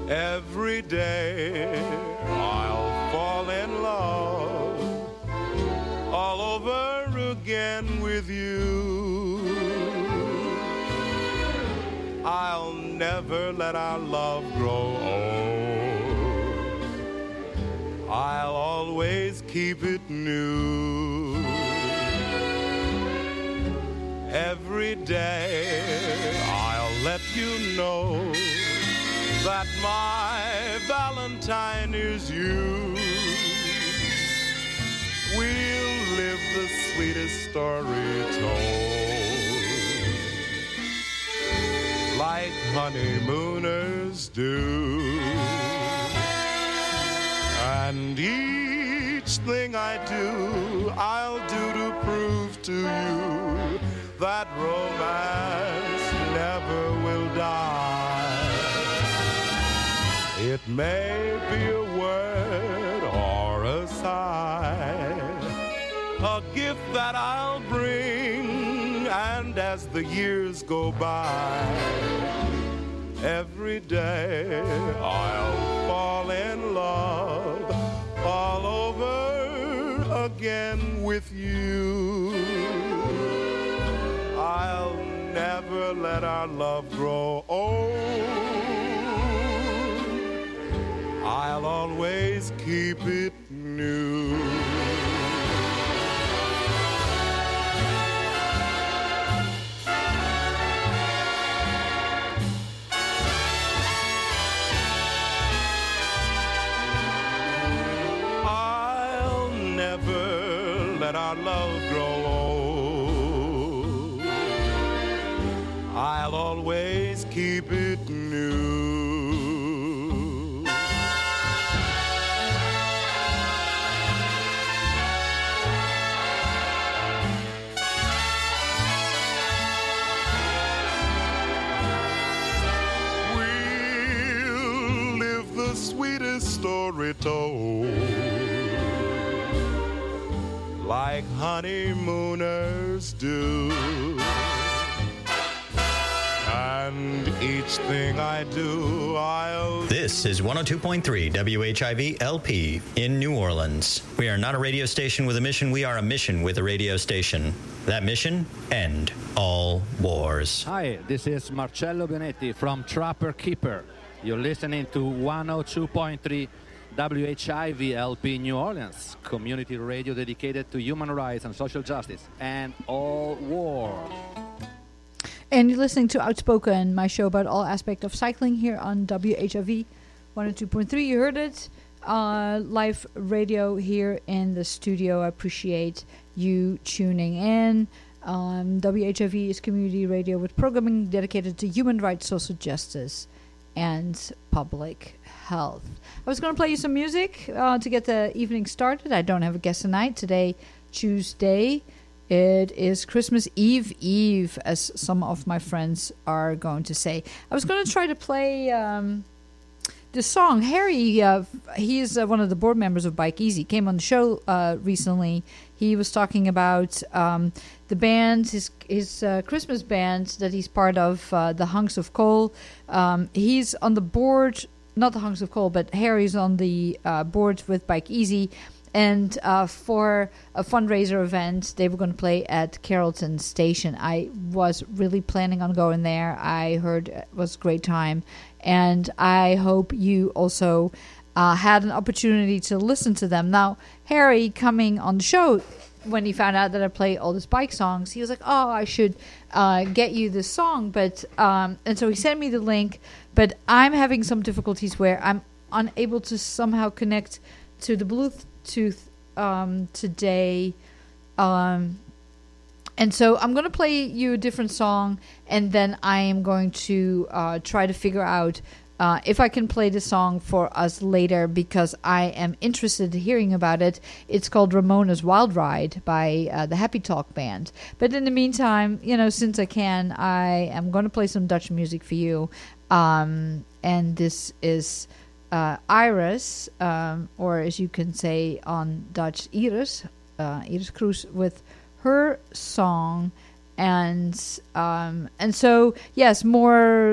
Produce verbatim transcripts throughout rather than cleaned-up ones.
Every day I'll fall in love all over again with you. I'll never let our love grow old. I'll always keep it new. Every day I'll let you know that my Valentine is you. We'll live the sweetest story told, like honeymooners do. And each thing I do, I'll do to prove to you that romance never will die. It may be a word or a sigh, a gift that I'll bring, and as the years go by, every day I'll fall in love all over again with you. I'll never let our love grow old. I'll always keep it new. I'll never let our love grow old. I'll always keep it new. Sweetest story told, like honeymooners do. And each thing I do, I'll... This is one oh two point three W H I V L P in New Orleans. We are not a radio station with a mission. We are a mission with a radio station. That mission? End all wars. Hi, this is Marcello Benetti from Trapper Keeper. You're listening to one oh two point three W H I V L P New Orleans, community radio dedicated to human rights and social justice and all war. And you're listening to Outspoken, my show about all aspects of cycling here on W H I V one oh two point three. You heard it, uh, live radio here in the studio. I appreciate you tuning in. Um, W H I V is community radio with programming dedicated to human rights, social justice, and public health. I was going to play you some music uh, to get the evening started. I don't have a guest tonight. Today, Tuesday, it is Christmas Eve Eve, as some of my friends are going to say. I was going to try to play um, the song. Harry, uh, he is uh, one of the board members of Bike Easy, came on the show uh, recently. He was talking about um, the band, his his uh, Christmas band that he's part of, uh, the Hunks of Coal. Um, he's on the board, not the Hunks of Coal, but Harry's on the uh, board with Bike Easy. And uh, for a fundraiser event, they were going to play at Carrollton Station. I was really planning on going there. I heard it was a great time. And I hope you also uh, had an opportunity to listen to them. Now, Harry coming on the show, when he found out that I play all these bike songs, he was like, oh, I should uh, get you this song. But um, and so he sent me the link. But I'm having some difficulties where I'm unable to somehow connect to the Bluetooth um, today. Um, and so I'm going to play you a different song, and then I am going to uh, try to figure out uh, if I can play the song for us later, because I am interested in hearing about it. It's called Ramona's Wild Ride by uh, the Happy Talk Band. But in the meantime, you know, since I can, I am going to play some Dutch music for you. Um, and this is uh, Iris, um, or as you can say on Dutch, Iris, uh, Iris Kroes, with her song. And um, and so, yes, more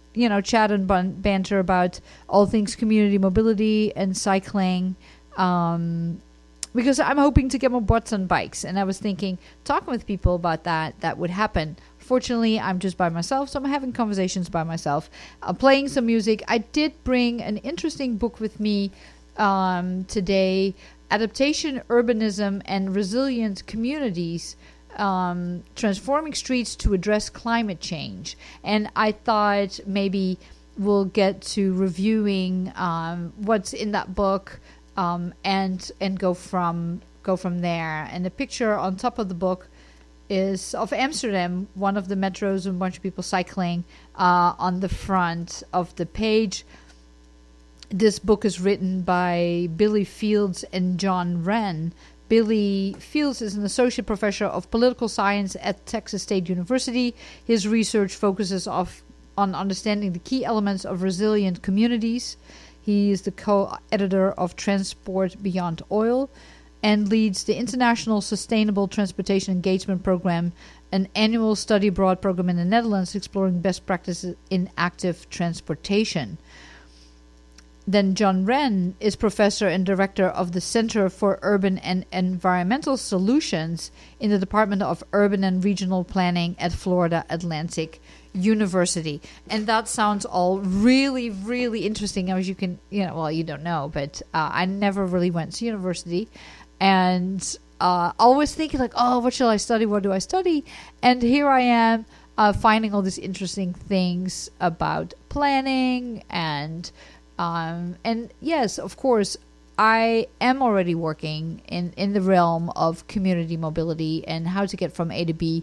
you know, chat and ban- banter about all things community mobility and cycling. Um, because I'm hoping to get more bots on bikes. And I was thinking, talking with people about that, that would happen. Fortunately, I'm just by myself, so I'm having conversations by myself. I'm playing some music. I did bring an interesting book with me um, today, Adaptation, Urbanism, and Resilient Communities, um, Transforming Streets to Address Climate Change. And I thought maybe we'll get to reviewing um, what's in that book um, and and go from go from there. And the picture on top of the book is of Amsterdam, one of the metros, and a bunch of people cycling uh, on the front of the page. This book is written by Billy Fields and John Wren. Billy Fields is an associate professor of political science at Texas State University. His research focuses off, on understanding the key elements of resilient communities. He is the co-editor of Transport Beyond Oil and leads the International Sustainable Transportation Engagement Program, an annual study abroad program in the Netherlands exploring best practices in active transportation. Then John Wren is professor and director of the Center for Urban and Environmental Solutions in the Department of Urban and Regional Planning at Florida Atlantic University. And that sounds all really, really interesting. As you can, you know, well, you don't know, but uh, I never really went to university. And uh, always thinking like, oh, what shall I study? What do I study? And here I am uh, finding all these interesting things about planning and Um, and yes, of course, I am already working in, in the realm of community mobility and how to get from A to B.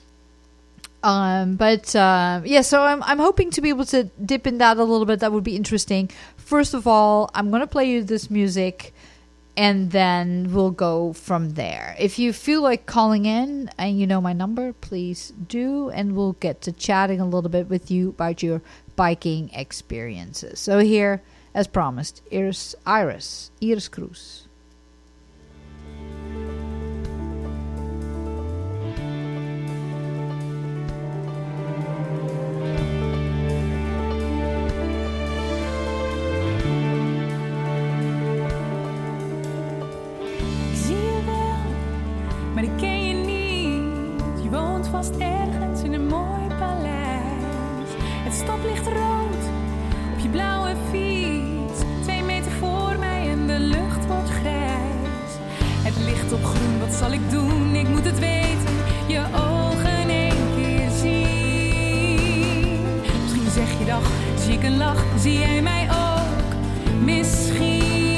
Um, but uh, yeah, so I'm I'm hoping to be able to dip in that a little bit. That would be interesting. First of all, I'm going to play you this music, and then we'll go from there. If you feel like calling in and you know my number, please do, and we'll get to chatting a little bit with you about your biking experiences. So here, as promised, Iris, Iris, Iris Cruz. Maar ik ken je niet, je woont vast ergens in een mooi paleis. Het stoplicht rood op je blauwe fiets, twee meter voor mij en de lucht wordt grijs. Het licht op groen, wat zal ik doen? Ik moet het weten, je ogen één keer zien. Misschien zeg je dag, zie ik een lach, zie jij mij ook? Misschien.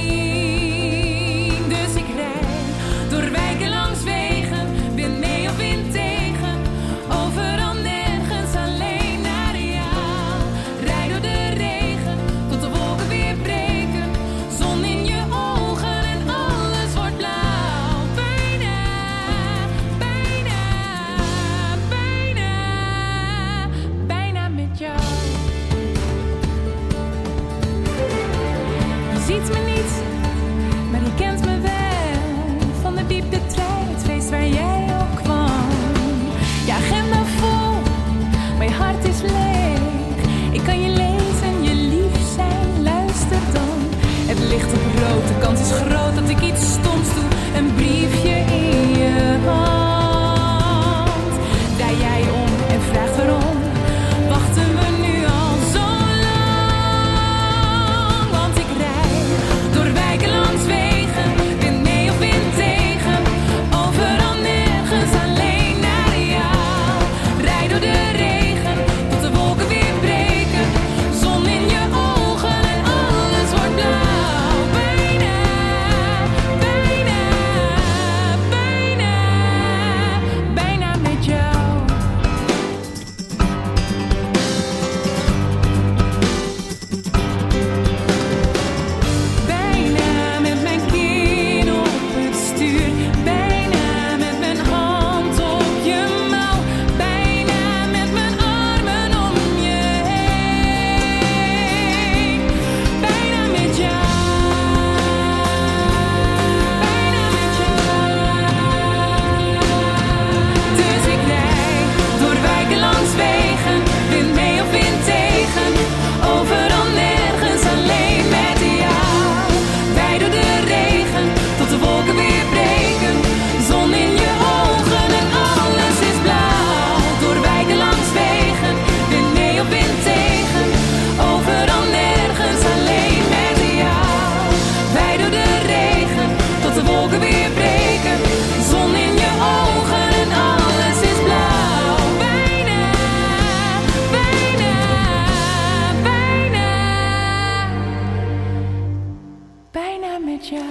Dus ik rijd door wijken langs wegen, wind mee of wind tegen, overal nergens alleen naar jou. Rijd door de regen, tot de wolken weer breken, zon in je ogen en alles wordt blauw. Bijna, bijna, bijna, bijna met jou. Je ziet me niet, maar je kent me wel. Van de diepte trein, het feest waar jij ook kwam. Je agenda vol, maar je hart is leeg. Ik kan je lezen, je lief zijn, luister dan. Het licht op rood, de kans is groot dat ik iets stoms doe. Een briefje in je hand. Draai jij om en vraagt waarom. Wachten we nu al zo lang. Want ik rijd jou.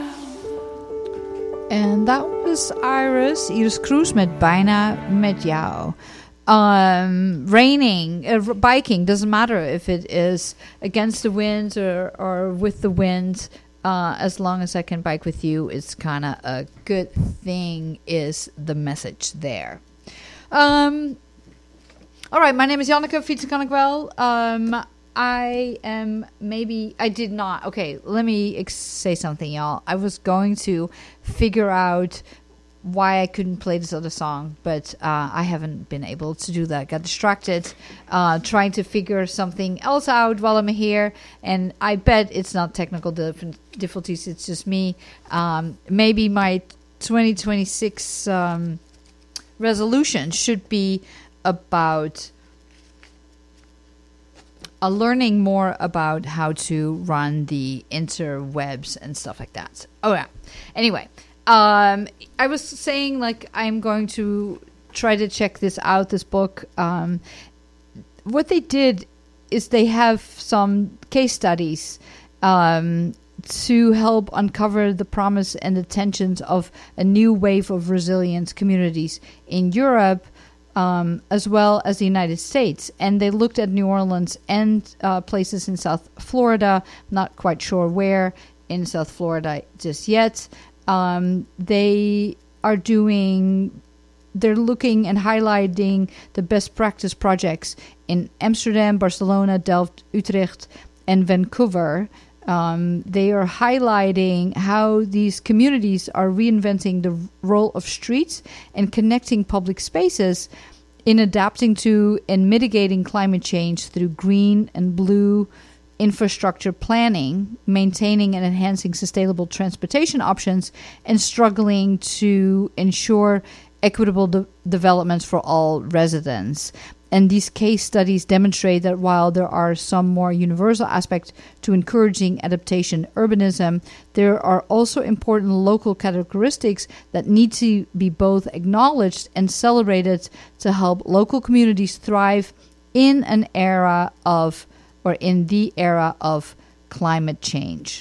And that was Iris, Iris Kroes met Bijna met jou. Um, raining, uh, r- biking, doesn't matter if it is against the wind or, or with the wind. Uh, as long as I can bike with you, it's kind of a good thing, is the message there. Um, all right, my name is Janneke, fietsen kan ik wel. Um, I am maybe, I did not, okay, let me ex- say something, y'all. I was going to figure out why I couldn't play this other song, but uh, I haven't been able to do that. Got distracted uh, trying to figure something else out while I'm here, and I bet it's not technical dif- difficulties, it's just me. Um, maybe my twenty twenty-six um, resolution should be about uh, learning more about how to run the interwebs and stuff like that. Oh, yeah. Anyway. Um, I was saying, like, I'm going to try to check this out, this book. Um, what they did is they have some case studies um, to help uncover the promise and the tensions of a new wave of resilient communities in Europe, um, as well as the United States. And they looked at New Orleans and uh, places in South Florida, not quite sure where in South Florida just yet. Um, they are doing, they're looking and highlighting the best practice projects in Amsterdam, Barcelona, Delft, Utrecht, and Vancouver. Um, they are highlighting how these communities are reinventing the role of streets and connecting public spaces in adapting to and mitigating climate change through green and blue infrastructure planning, maintaining and enhancing sustainable transportation options, and struggling to ensure equitable de- developments for all residents. And these case studies demonstrate that while there are some more universal aspects to encouraging adaptation urbanism, there are also important local characteristics that need to be both acknowledged and celebrated to help local communities thrive in an era of or in the era of climate change.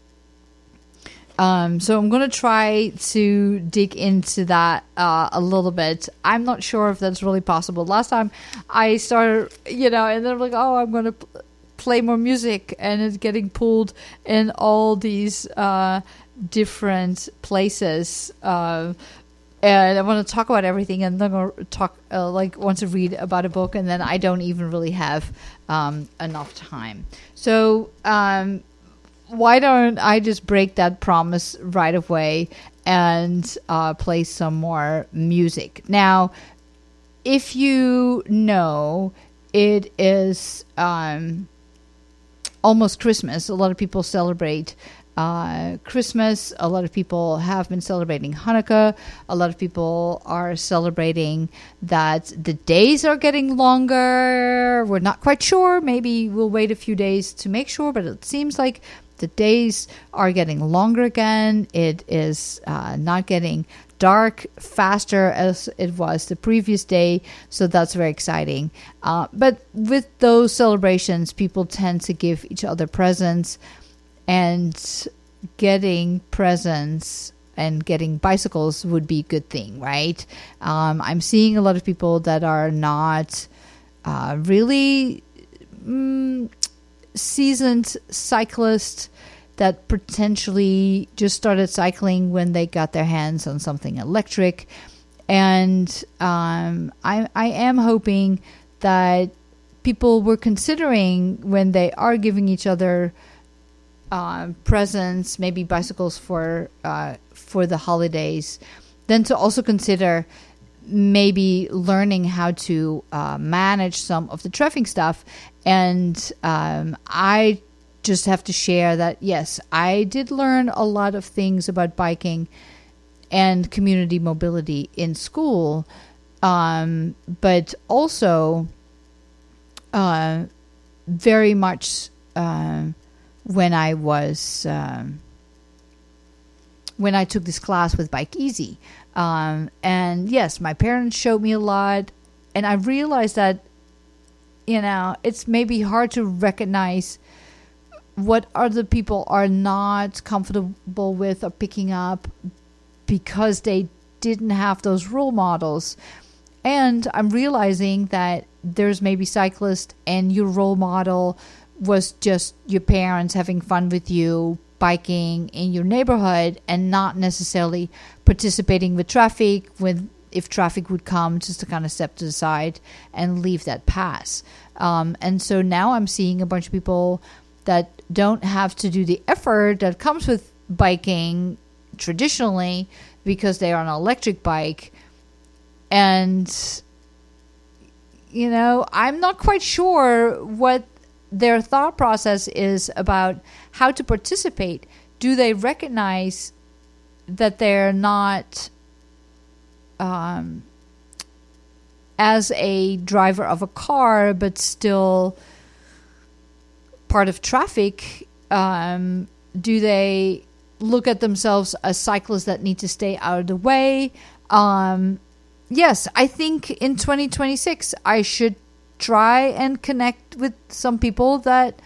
Um, so I'm going to try to dig into that uh, a little bit. I'm not sure if that's really possible. Last time I started, you know, and then I'm like, oh, I'm going to pl- play more music, and it's getting pulled in all these uh, different places. Uh, and I want to talk about everything, and then I'm going to talk, uh, like, want to read about a book, and then I don't even really have um, enough time. So, um, why don't I just break that promise right away and uh, play some more music? Now, if you know, it is um, almost Christmas. A lot of people celebrate uh, Christmas. A lot of people have been celebrating Hanukkah. A lot of people are celebrating that the days are getting longer. We're not quite sure. Maybe we'll wait a few days to make sure, but it seems like the days are getting longer again. It is uh, not getting dark faster as it was the previous day. So that's very exciting. Uh, but with those celebrations, people tend to give each other presents. And getting presents and getting bicycles would be a good thing, right? Um, I'm seeing a lot of people that are not uh, really... Mm, seasoned cyclists that potentially just started cycling when they got their hands on something electric. And um, I, I am hoping that people were considering, when they are giving each other uh, presents, maybe bicycles for uh, for the holidays, then to also consider maybe learning how to uh, manage some of the traffic stuff. And um, I just have to share that, yes, I did learn a lot of things about biking and community mobility in school, um, but also uh, very much uh, when I was um, when I took this class with Bike Easy. Um, and yes, my parents showed me a lot, and I realized that, you know, it's maybe hard to recognize what other people are not comfortable with or picking up because they didn't have those role models. And I'm realizing that there's maybe cyclists and your role model was just your parents having fun with you biking in your neighborhood and not necessarily participating with traffic with if traffic would come, just to kind of step to the side and leave that pass. Um, and so now I'm seeing a bunch of people that don't have to do the effort that comes with biking traditionally because they are on an electric bike. And, you know, I'm not quite sure what their thought process is about how to participate. Do they recognize that they're not, um, as a driver of a car, but still part of traffic? Um, do they look at themselves as cyclists that need to stay out of the way? Um, yes, I think in twenty twenty-six, I should try and connect with some people that,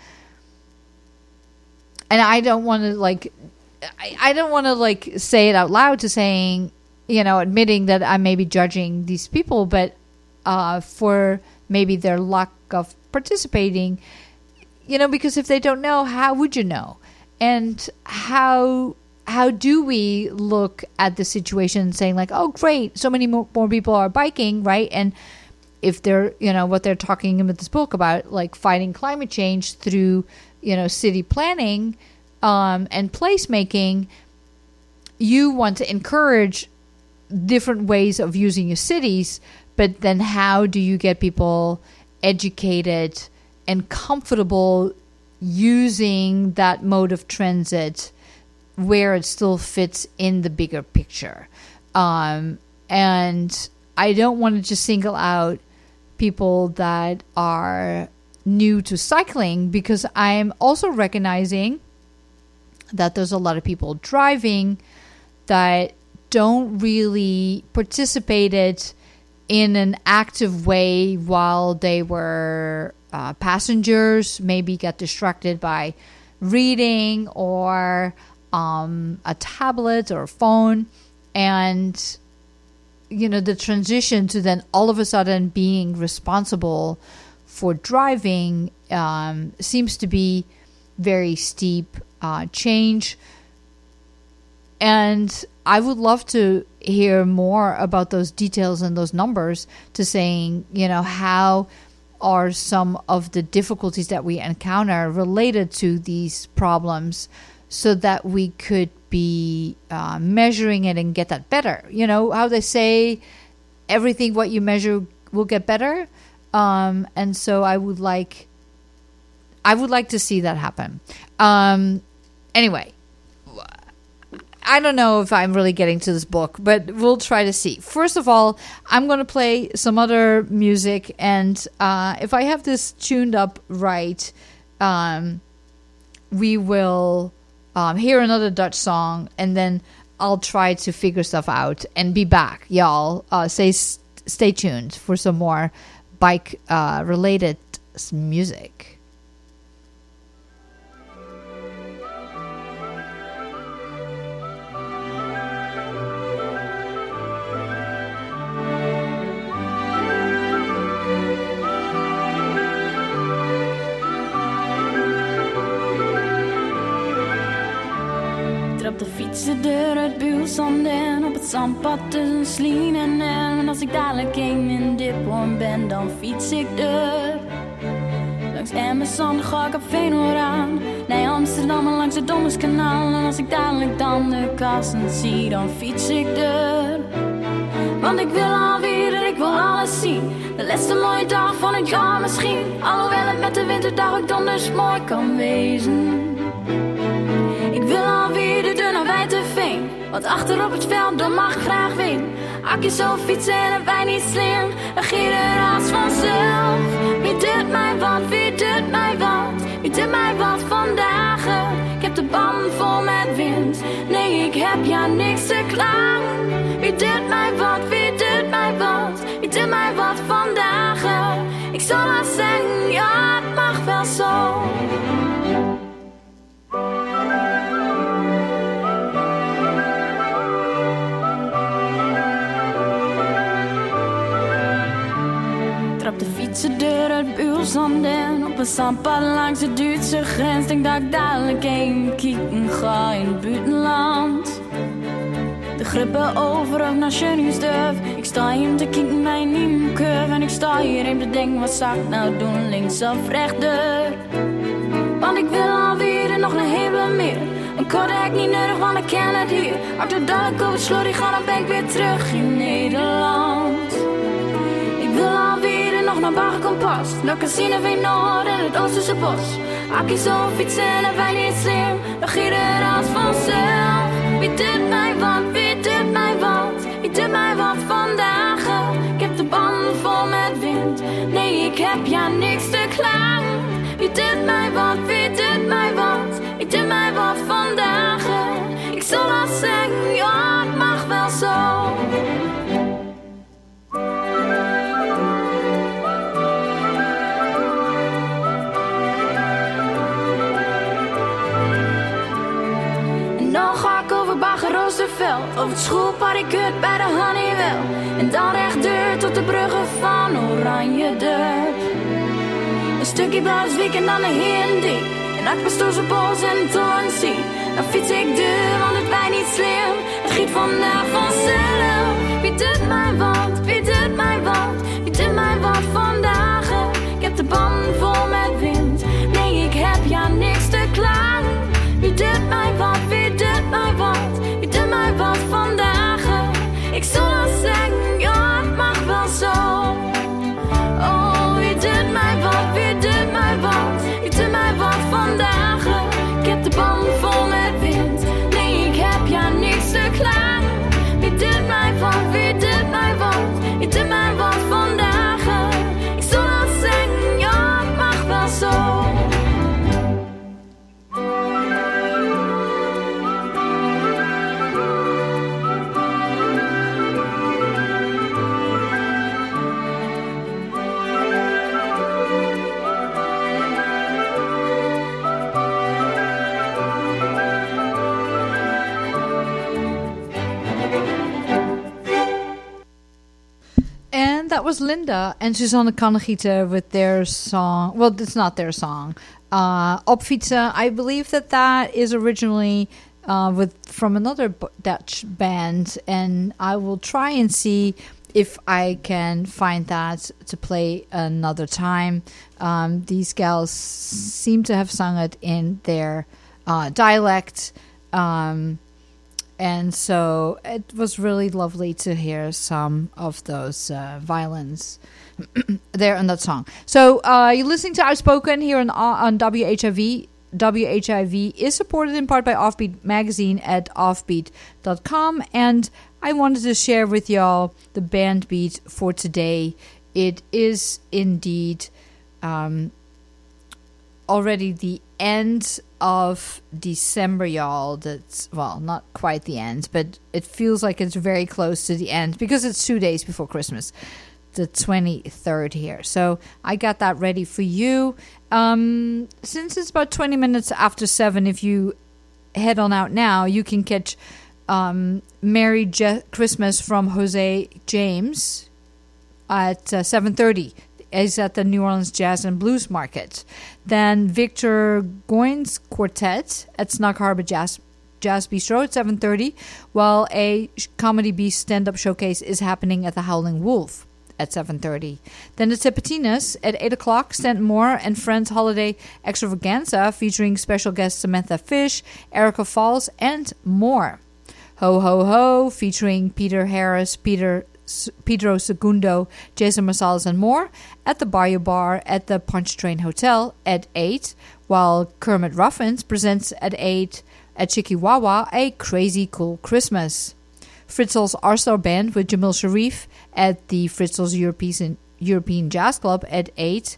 and I don't want to like, I, I don't want to like say it out loud to saying, you know, admitting that I may be judging these people, but uh, for maybe their lack of participating, you know, because if they don't know, how would you know? And how how do we look at the situation saying like, oh, great, so many more, more people are biking, right? And if they're, you know, what they're talking about this book about, like fighting climate change through, you know, city planning um, and placemaking, you want to encourage different ways of using your cities, but then how do you get people educated and comfortable using that mode of transit where it still fits in the bigger picture? Um, and I don't want to just single out people that are new to cycling, because I'm also recognizing that there's a lot of people driving that don't really participated in an active way while they were uh, passengers, maybe got distracted by reading or um, a tablet or a phone. And, you know, the transition to then all of a sudden being responsible for driving um, seems to be very steep uh, change. And I would love to hear more about those details and those numbers to saying, you know, how are some of the difficulties that we encounter related to these problems so that we could be uh, measuring it and get that better. You know, how they say everything what you measure will get better. Um, and so I would like, I would like to see that happen. Um, anyway. I don't know if I'm really getting to this book, but we'll try to see. First of all, I'm going to play some other music, and uh, if I have this tuned up right, um, we will um, hear another Dutch song, and then I'll try to figure stuff out and be back, y'all. Uh, stay, stay tuned for some more bike-related uh, music. De fietsendeur uit Buulsanden op het zandpad tussen Slien en Em. En als ik dadelijk een in Diphoorn ben, dan fiets ik er. Langs Emmerson ga ik op Veenoord aan, naar Amsterdam en langs het Dommerskanaal. En als ik dadelijk dan de kassen zie, dan fiets ik er. Want ik wil alweer en ik wil alles zien. De laatste mooie dag van het jaar misschien. Alhoewel het met de winterdag ook donders mooi kan wezen. Ik wil alweer de deur naar Wijterveen, want achter op het veld, dan mag ik graag ween. Akje zo fietsen en wij niet slim, dan ging er als vanzelf. Wie doet mij wat, wie doet mij wat, wie doet mij wat vandaag? Ik heb de band vol met wind, nee ik heb ja niks te klagen. Wie doet mij wat, wie doet mij wat, wie doet mij wat vandaag? Ik zal maar zeggen, ja het mag wel zo. zanden op een zandpad langs de Duitse grens. Denk dat ik dadelijk even kijken ga in het buitenland. De grippen over ook naar Schöningsdorf. Ik sta hier om te kijken naar een nieuwe curve. En ik sta hier om te denken, wat zou ik nou doen, links of rechter? Want ik wil alweer en nog een hele meer. Een Kodak niet nodig, want ik ken het hier. Als ik dadelijk over het slot, ik ga dan ben ik weer terug in Nederland. Ik wil alweer en nog naar Bagenkompas. Naar Casino Veen Noord en het Oosterse bos. Akkie zo fietsen en wij niet slim. Dan giet het als vanzelf. Wie doet mij wat, wie doet mij wat? Wie doet mij wat vandaag? Ik heb de banden vol met wind. Nee, ik heb ja niks te klagen. Wie doet mij wat, wie doet mij wat? Wie doet mij wat vandaag? Ik zal dat zeggen, ja, het mag wel zo. En dan ga ik over Bagen-Roosterveld, over het schoolparikut bij de Honeywell. En dan rechtdoor tot de bruggen van Oranje-Dorp. Een stukje Blauwswijk en dan de Herendiek. En Akpastoorse bos en Toornsee. Dan fiets ik deur, want het wij niet slim. Het giet vandaag vanzelf. Wie doet mij wat, wie doet mij wat? Wie doet mij wat vandaag? Ik heb de banden vol met wind. Nee, ik heb ja niks te klagen. Wie doet mij wat, wie doet mij wat? Wie doet mij wat vandaag? Ik zal dat zeggen, ja, het mag wel zo. Oh, wie doet mij wat, wie doet mij wat? Wie doet mij wat vandaag? Ik heb de banden vol met wind. Nee, ik heb ja niks te klagen. Wie doet mij wat, wie doet mij wat? Wie doet mij wat vandaag? Ik zal dat zeggen, ja, het mag wel zo. That was Linda and Susanne Kannegieten with their song. Well, it's not their song. Uh, Opfietsen. I believe that that is originally uh, with from another B- Dutch band, and I will try and see if I can find that to play another time. Um, these gals seem to have sung it in their uh, dialect. Um, And so it was really lovely to hear some of those uh, violins there in that song. So uh, you're listening to Outspoken here on, on W H I V. W H I V is supported in part by Offbeat Magazine at offbeat dot com. And I wanted to share with y'all the band beat for today. It is indeed um, already the end of December, y'all. That's, well, not quite the end, but it feels like it's very close to the end because it's two days before Christmas, the twenty-third here. So I got that ready for you. Um, since it's about twenty minutes after seven, if you head on out now, you can catch um, Merry Je- Christmas from Jose James at uh, seven thirty. Is at the New Orleans Jazz and Blues Market. Then Victor Goins Quartet at Snug Harbor Jazz Jazz Bistro at seven thirty, while a Comedy Beast stand-up showcase is happening at the Howling Wolf at seven thirty. Then the Tipitinas at eight o'clock, Stanton Moore and Friends Holiday Extravaganza featuring special guests Samantha Fish, Erica Falls, and more. Ho Ho Ho featuring Peter Harris, Peter Pedro Segundo, Jason Marsalis, and more at the Bayou Bar at the Punch Train Hotel at eight, while Kermit Ruffins presents at eight at Chikiwawa a Crazy Cool Christmas. Fritzl's R-Star Band with Jamil Sharif at the Fritzl's European, European Jazz Club at eight,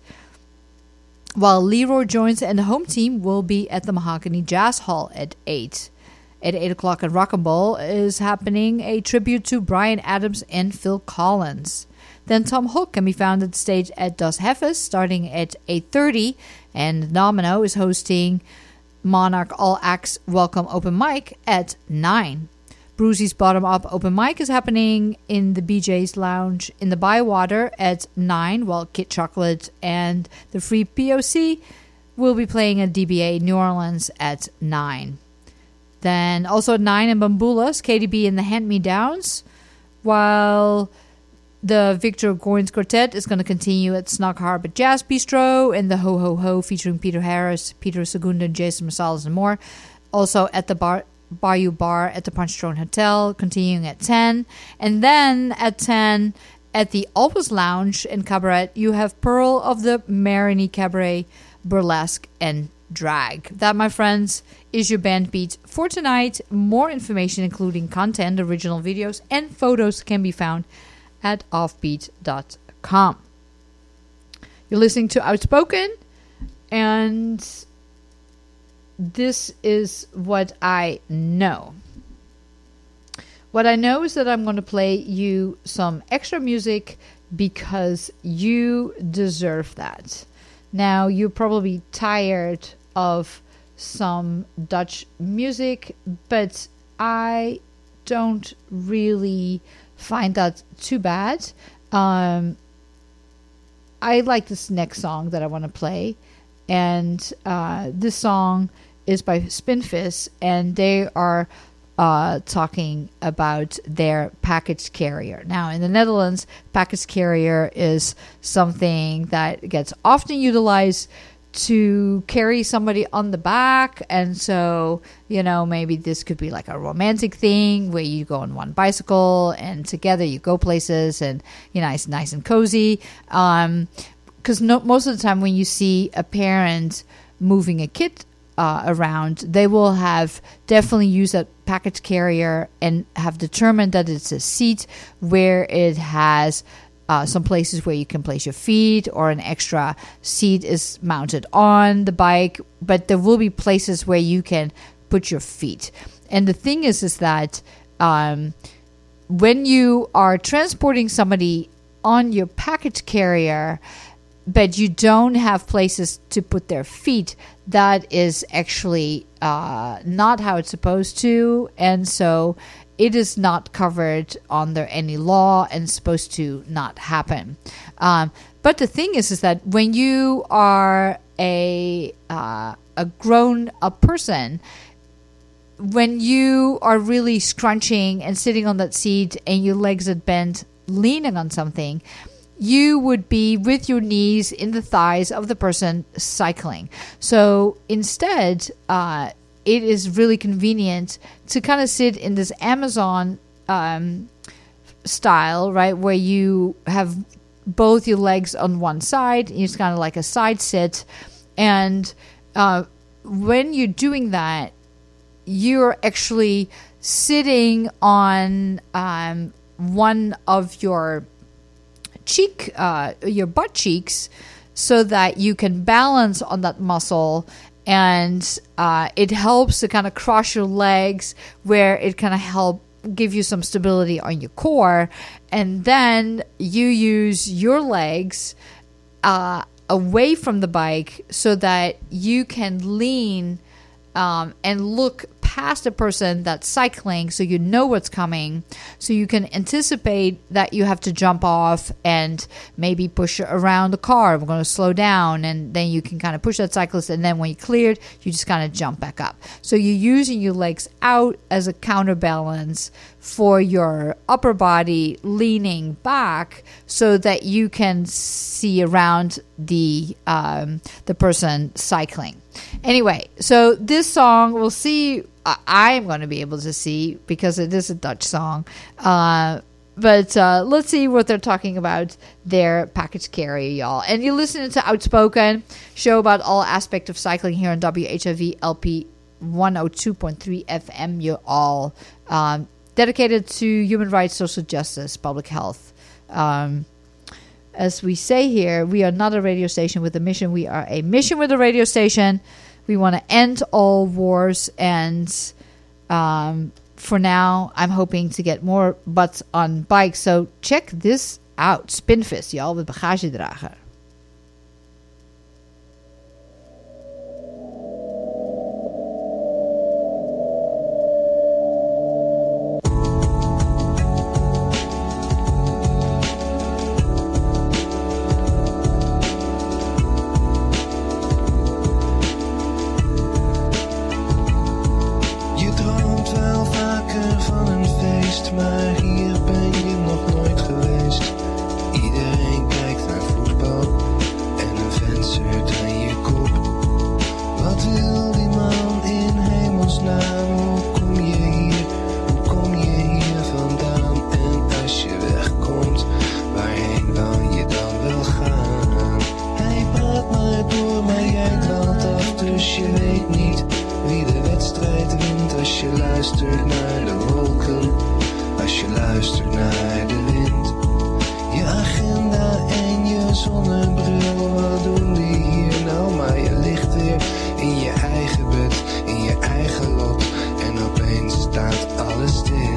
while Leroy Jones and the home team will be at the Mahogany Jazz Hall at eight. At eight o'clock at Rock and Roll is happening a tribute to Bryan Adams and Phil Collins. Then Tom Hook can be found at the stage at Das Hefes starting at eight thirty. And Domino is hosting Monarch All Acts Welcome Open Mic at nine. Brucey's Bottom Up open mic is happening in the B J's Lounge in the Bywater at nine, while Kid Chocolate and the Free P O C will be playing at D B A New Orleans at nine. Then also at nine in Bambulas, K D B and the Hand-Me-Downs, while the Victor Goins Quartet is going to continue at Snug Harbor Jazz Bistro and the Ho Ho Ho featuring Peter Harris, Peter Segunda, Jason Marsalis, and more. Also at the Bar Bayou Bar at the Punch Drone Hotel, continuing at ten. And then at ten, at the Always Lounge in Cabaret, you have Pearl of the Marigny Cabaret, Burlesque, and Drag. That, my friends, is your band beat for tonight. More information, including content, original videos, and photos, can be found at offbeat dot com. You're listening to Outspoken, and this is what I know. What I know is that I'm going to play you some extra music because you deserve that. Now, you're probably tired of some Dutch music, but I don't really find that too bad. Um, I like this next song that I want to play, and uh, this song is by Spinvis, and they are uh, talking about their package carrier. Now, in the Netherlands, package carrier is something that gets often utilized to carry somebody on the back. And so, you know, maybe this could be like a romantic thing where you go on one bicycle and together you go places, and, you know, it's nice and cozy. Um, because no, most of the time when you see a parent moving a kid uh, around, they will have definitely used that package carrier and have determined that it's a seat where it has Uh, some places where you can place your feet, or an extra seat is mounted on the bike, but there will be places where you can put your feet. And the thing is, is that um, when you are transporting somebody on your package carrier, but you don't have places to put their feet, that is actually uh, not how it's supposed to. And so it is not covered under any law and supposed to not happen. Um, but the thing is, is that when you are a uh, a grown-up person, when you are really scrunching and sitting on that seat and your legs are bent, leaning on something, you would be with your knees in the thighs of the person cycling. So instead, uh, it is really convenient to kind of sit in this Amazon um, style, right, where you have both your legs on one side. It's kind of like a side sit. And uh, when you're doing that, you're actually sitting on um, one of your cheek, uh, your butt cheeks, so that you can balance on that muscle. And uh, it helps to kind of cross your legs, where it kind of help give you some stability on your core. And then you use your legs uh, away from the bike so that you can lean um, and look past the person that's cycling, so you know what's coming, so you can anticipate that you have to jump off and maybe push around the car. We're going to slow down, and then you can kind of push that cyclist, and then when you're cleared, you just kind of jump back up. So you're using your legs out as a counterbalance for your upper body leaning back, so that you can see around the um, the person cycling. Anyway, so this song, we'll see. I am going to be able to see, because it is a Dutch song. Uh, but uh, let's see what they're talking about, their package carrier, y'all. And you're listening to Outspoken, show about all aspects of cycling here on W H I V L P one oh two point three F M. You're all um, dedicated to human rights, social justice, public health. Um, as we say here, we are not a radio station with a mission. We are a mission with a radio station. We want to end all wars, and um, for now, I'm hoping to get more butts on bikes. So check this out. Spinvis, y'all, with bagagedrager. niet wie de wedstrijd wint als je luistert naar de wolken, als je luistert naar de wind. Je agenda en je zonnebril, wat doen die hier nou? Maar je ligt weer in je eigen bed, in je eigen lot en opeens staat alles stil.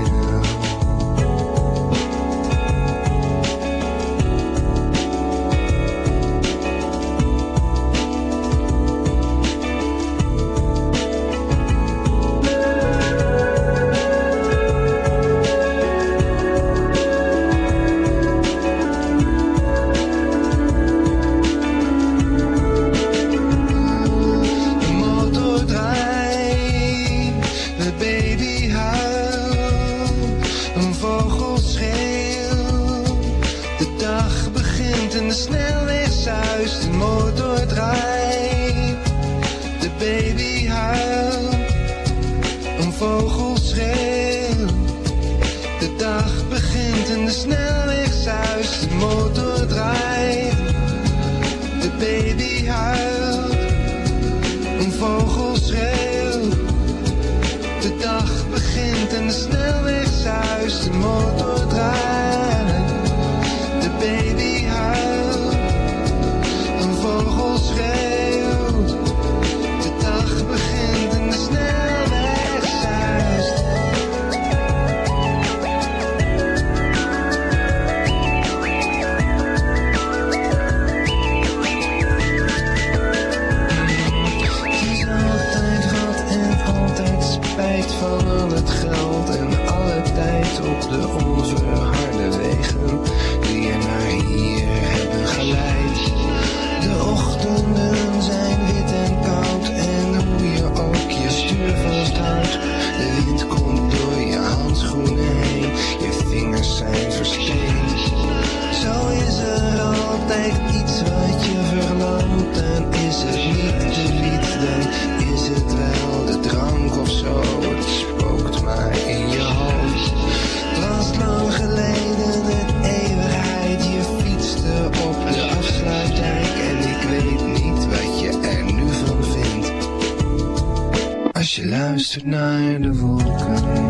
Luistert naar de wolken,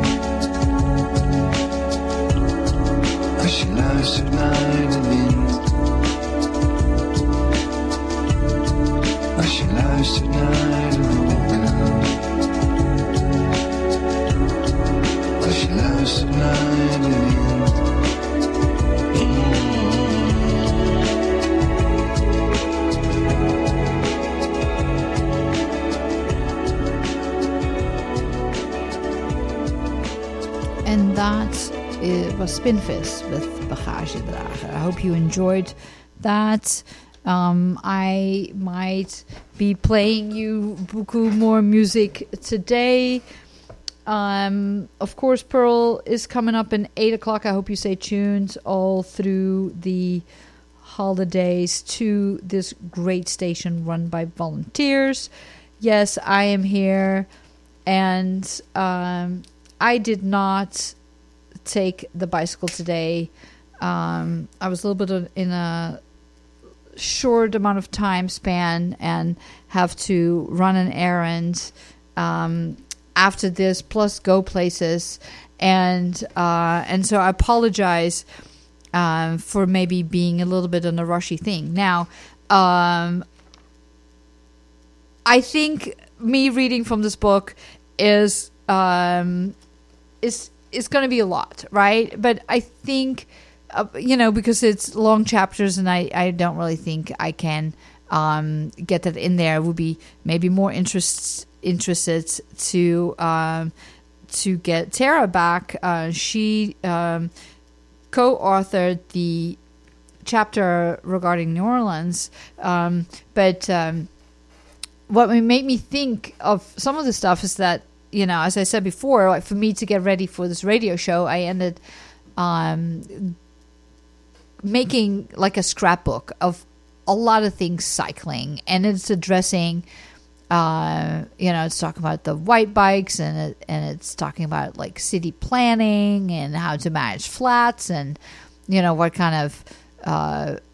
als je luistert naar de wind, als je luistert naar de wolken, als je luistert naar de wind. And that it was Spinfist with Bagagedrager. I hope you enjoyed that. Um, I might be playing you beaucoup more music today. Um, of course, Pearl is coming up in eight o'clock. I hope you stay tuned all through the holidays to this great station run by volunteers. Yes, I am here, and um, I did not take the bicycle today. Um, I was a little bit in a short amount of time span and have to run an errand um, after this, plus go places, and uh, and so I apologize um, for maybe being a little bit on a rushy thing. Now, um, I think me reading from this book is um, is is going to be a lot, right? But I think. Uh, you know, because it's long chapters, and I, I don't really think I can um, get that in there. I would be maybe more interest, interested to um, to get Tara back. Uh, she um, co-authored the chapter regarding New Orleans, um, but um, what made me think of some of the stuff is that, you know, as I said before, like for me to get ready for this radio show, I ended um, making like a scrapbook of a lot of things cycling, and it's addressing uh you know it's talking about the white bikes, and it, and it's talking about like city planning and how to manage flats, and you know what kind of uh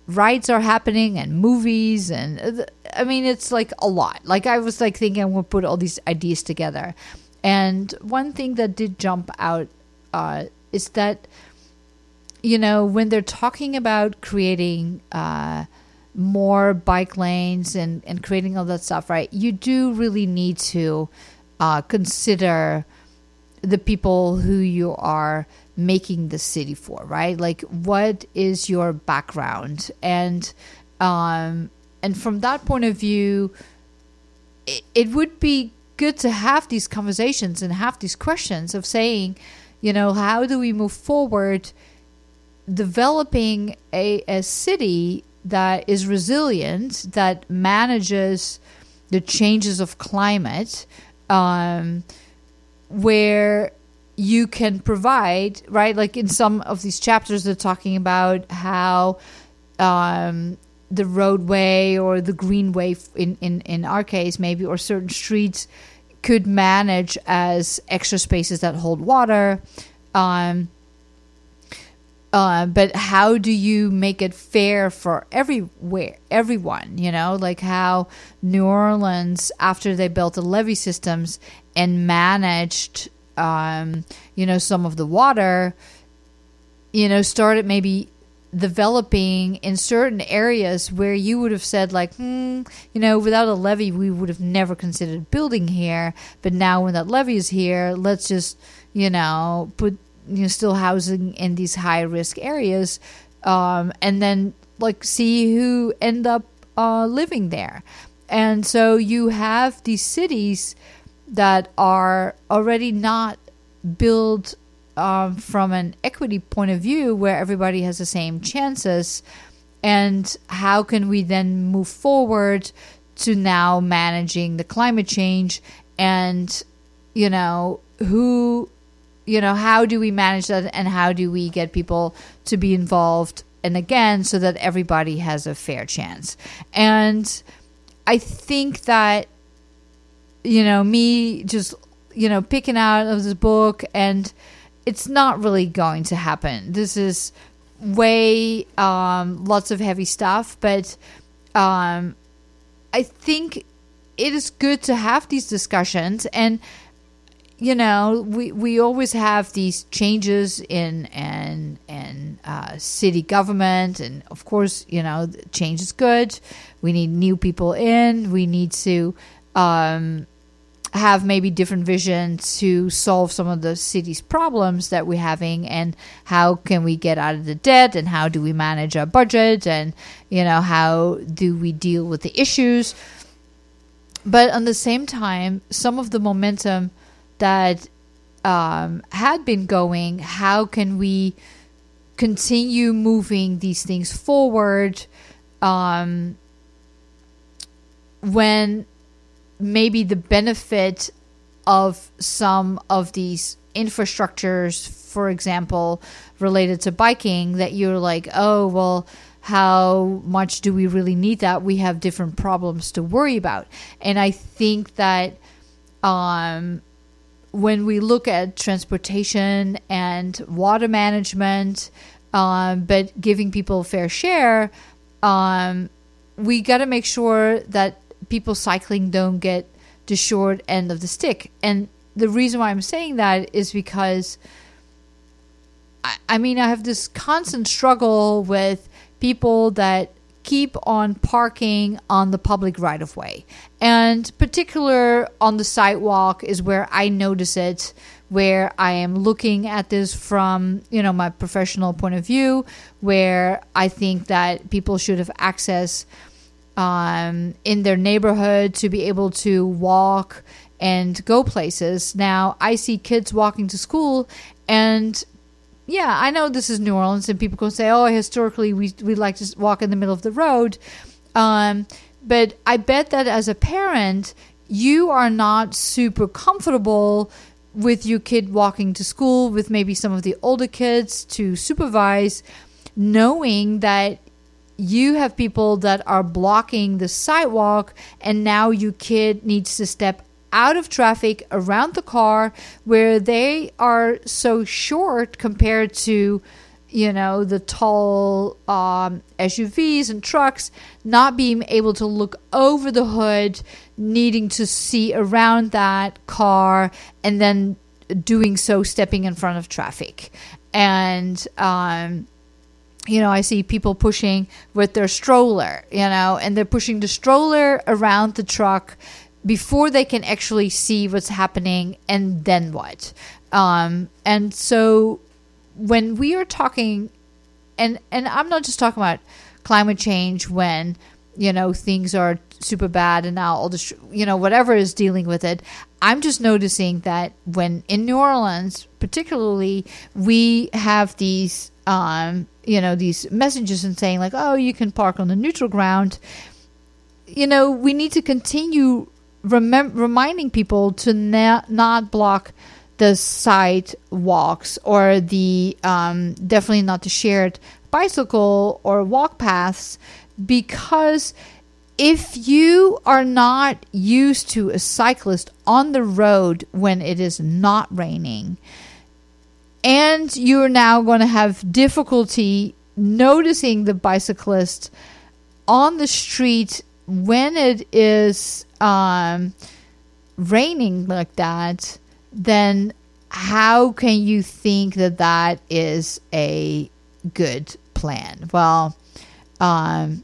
rides are happening and movies and uh, I mean it's like a lot. Like I was like thinking I'm gonna put all these ideas together, and one thing that did jump out uh, is that, you know, when they're talking about creating uh, more bike lanes and and creating all that stuff, right? You do really need to uh, consider the people who you are making the city for, right? Like, what is your background? And um, and from that point of view, it, it would be good to have these conversations and have these questions of saying, you know, how do we move forward developing a, a city that is resilient, that manages the changes of climate, um, where you can provide, right? Like in some of these chapters, they're talking about how um, the roadway or the greenway, in, in, in our case maybe, or certain streets could manage as extra spaces that hold water. Um, uh, but how do you make it fair for everywhere, everyone, you know? Like how New Orleans, after they built the levee systems and managed Um, you know, some of the water, you know, started maybe developing in certain areas where you would have said like, hmm, you know, without a levee, we would have never considered building here. But now when that levee is here, let's just, you know, put, you know, still housing in these high risk areas. Um, and then like see who end up uh, living there. And so you have these cities that are already not built um, from an equity point of view where everybody has the same chances. And how can we then move forward to now managing the climate change? And, you know, who, you know, how do we manage that, and how do we get people to be involved? And again, so that everybody has a fair chance. And I think that, you know, me just, you know, picking out of this book, and it's not really going to happen. This is way um, lots of heavy stuff, but um, I think it is good to have these discussions. And, you know, we, we always have these changes in and and uh, city government, and of course, you know, change is good. We need new people in. We need to um, have maybe different visions to solve some of the city's problems that we're having, and how can we get out of the debt, and how do we manage our budget, and, you know, how do we deal with the issues. But at the same time, some of the momentum that um, had been going, how can we continue moving these things forward um, when maybe the benefit of some of these infrastructures, for example, related to biking, that you're like, oh, well, how much do we really need that? We have different problems to worry about. And I think that um, when we look at transportation and water management, um, but giving people a fair share, um, we got to make sure that people cycling don't get the short end of the stick. And the reason why I'm saying that is because, I, I mean, I have this constant struggle with people that keep on parking on the public right-of-way. And particular on the sidewalk is where I notice it, where I am looking at this from, you know, my professional point of view, where I think that people should have access um, in their neighborhood to be able to walk and go places. Now, I see kids walking to school, and yeah, I know this is New Orleans, and people can say, oh, historically, we we like to walk in the middle of the road. Um, but I bet that as a parent, you are not super comfortable with your kid walking to school, with maybe some of the older kids to supervise, knowing that you have people that are blocking the sidewalk, and now your kid needs to step out of traffic around the car, where they are so short compared to, you know, the tall um, S U Vs and trucks, not being able to look over the hood, needing to see around that car, and then doing so, stepping in front of traffic. And, um, you know, I see people pushing with their stroller, you know, and they're pushing the stroller around the truck before they can actually see what's happening, and then what? Um, and so when we are talking, and, and I'm not just talking about climate change when, you know, things are super bad and now all the, you know, whatever is dealing with it. I'm just noticing that when in New Orleans, particularly, we have these, um, you know, these messages and saying like, oh, you can park on the neutral ground. You know, we need to continue remem- reminding people to na- not block the sidewalks or the um, definitely not the shared bicycle or walk paths, because if you are not used to a cyclist on the road when it is not raining, and you're now going to have difficulty noticing the bicyclist on the street when it is um, raining like that, then how can you think that that is a good plan? Well, um,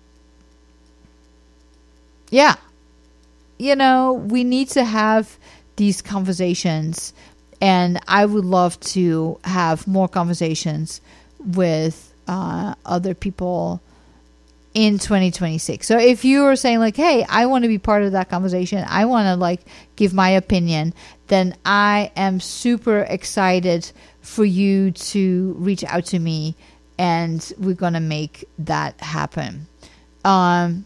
yeah, you know, we need to have these conversations, and I would love to have more conversations with uh, other people in twenty twenty-six. So if you are saying like, hey, I want to be part of that conversation, I want to like give my opinion, then I am super excited for you to reach out to me, and we're going to make that happen. Um,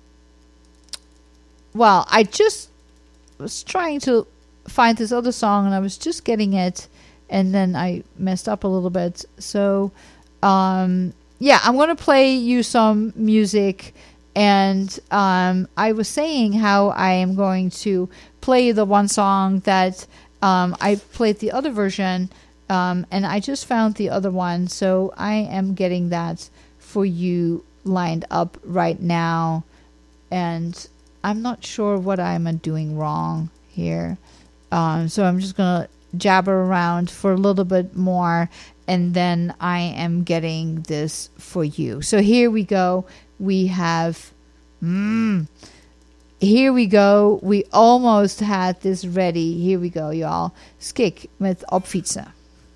well, I just was trying to find this other song, and I was just getting it, and then I messed up a little bit. So, um, yeah, I'm going to play you some music, and um, I was saying how I am going to play the one song that um, I played the other version, um, and I just found the other one, so I am getting that for you lined up right now, and I'm not sure what I'm doing wrong here, um, so I'm just going to jabber around for a little bit more, and then I am getting this for you. So here we go. We have, mm, here we go. We almost had this ready. Here we go, y'all. Skik met Opfietsen.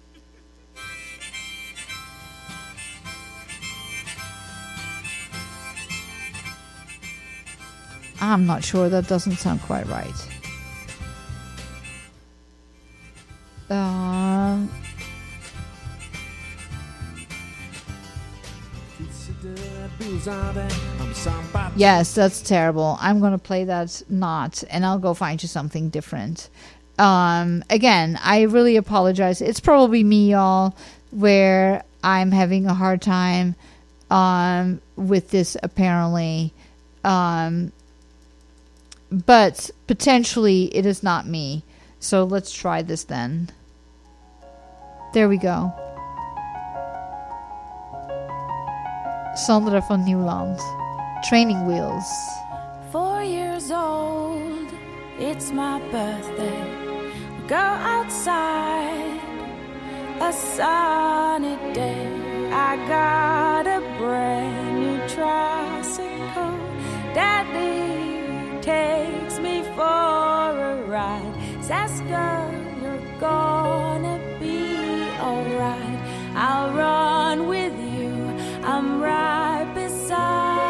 I'm not sure. That doesn't sound quite right. Um... Yes, that's terrible. I'm going to play that not, and I'll go find you something different. Um, again, I really apologize. It's probably me, y'all, where I'm having a hard time um, with this, apparently. Um, but potentially it is not me. So let's try this then. There we go. Sandra van Nieuwland, Training Wheels. Four years old, it's my birthday. We go outside, a sunny day. I got a brand new tricycle. Daddy takes me for a ride. Says, girl, you're gonna be alright. I'll run with you, I'm right beside.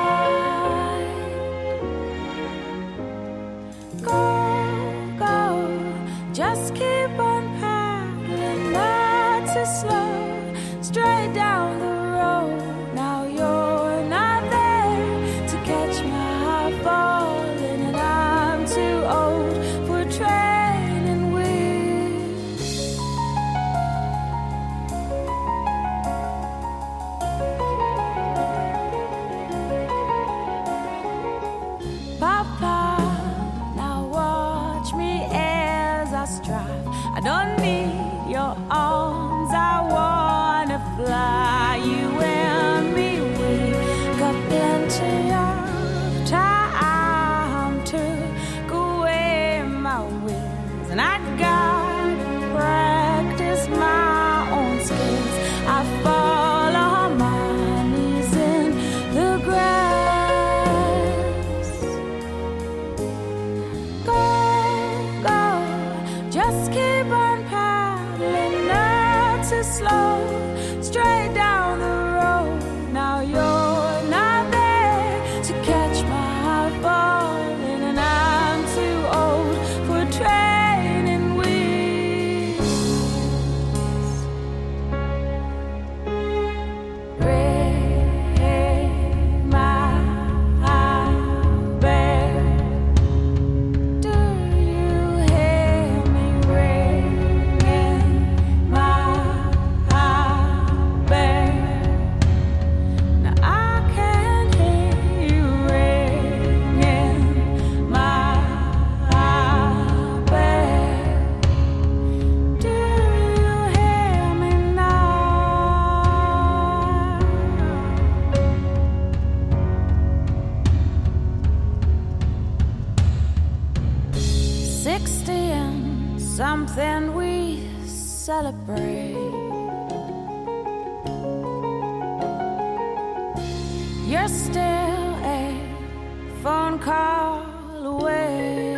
Go, go, just keep on paddling, not too slow, straight down the road. Now you're not there to catch my falling, and I'm too old for training wheels. Papa, now watch me as I strive. I don't need your arms, I wanna fly. You and I gotta practice my own skills. I fall on my knees in the grass. Go, go, just keep on paddling, not too slow, straight down the road. Now you're not there to catch my falling, and I'm too old for training wheels. Ring my bell. Do you hear me ringing my bell? Now I can hear you ringing my bell. Do you hear me now? Sixty and something we celebrate. You're still a phone call away.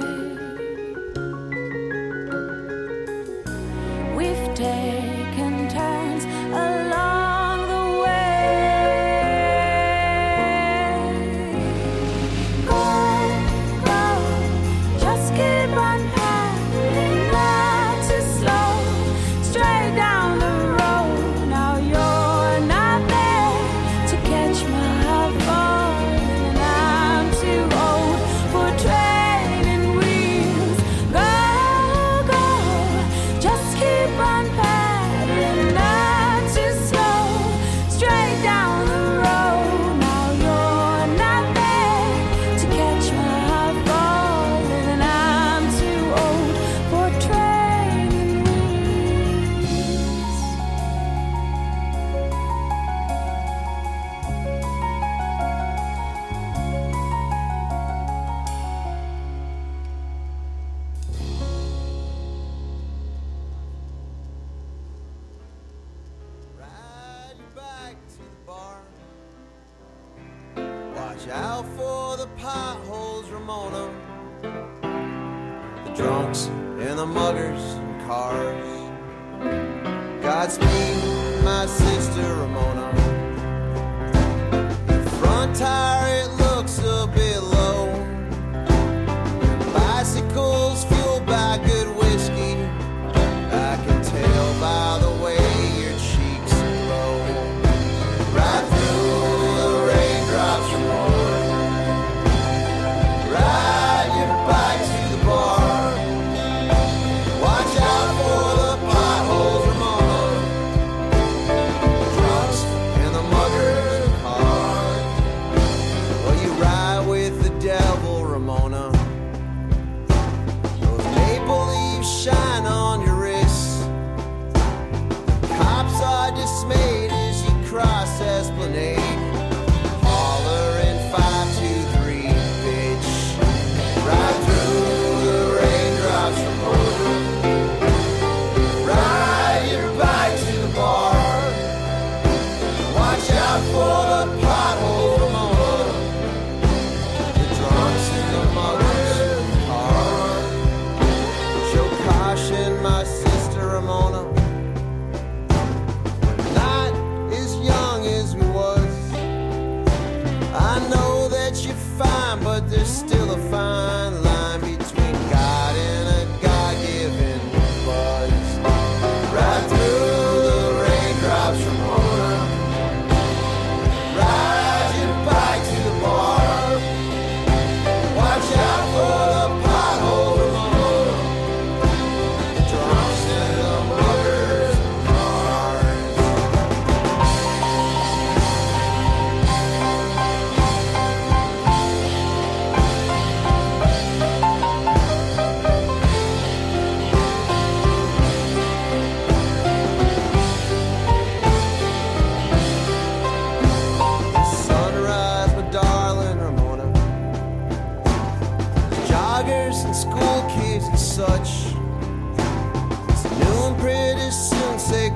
We've taken turns along the way. Go, go, just keep on paddling, not too slow, straight down the road. Now you're not there to catch my falling, and I'm too old for training wheels. Go, go, just keep on paddling, not too slow, straight down the road. Now you're not there to catch my falling, and I'm too old for training wheels. Ride your bike to the bar. Watch out for the potholes, Ramona. The drunks and the muggers and cars. Godspeed, my sister Ramona. Your front tire, it looks a bit low. Bicycles fueled by good whiskey. I can tell by the way your cheeks glow. Right through the raindrops, Ramona. Ride your bike to the bar. Watch out for the potholes, Ramona. The drunks and the muggers' cars.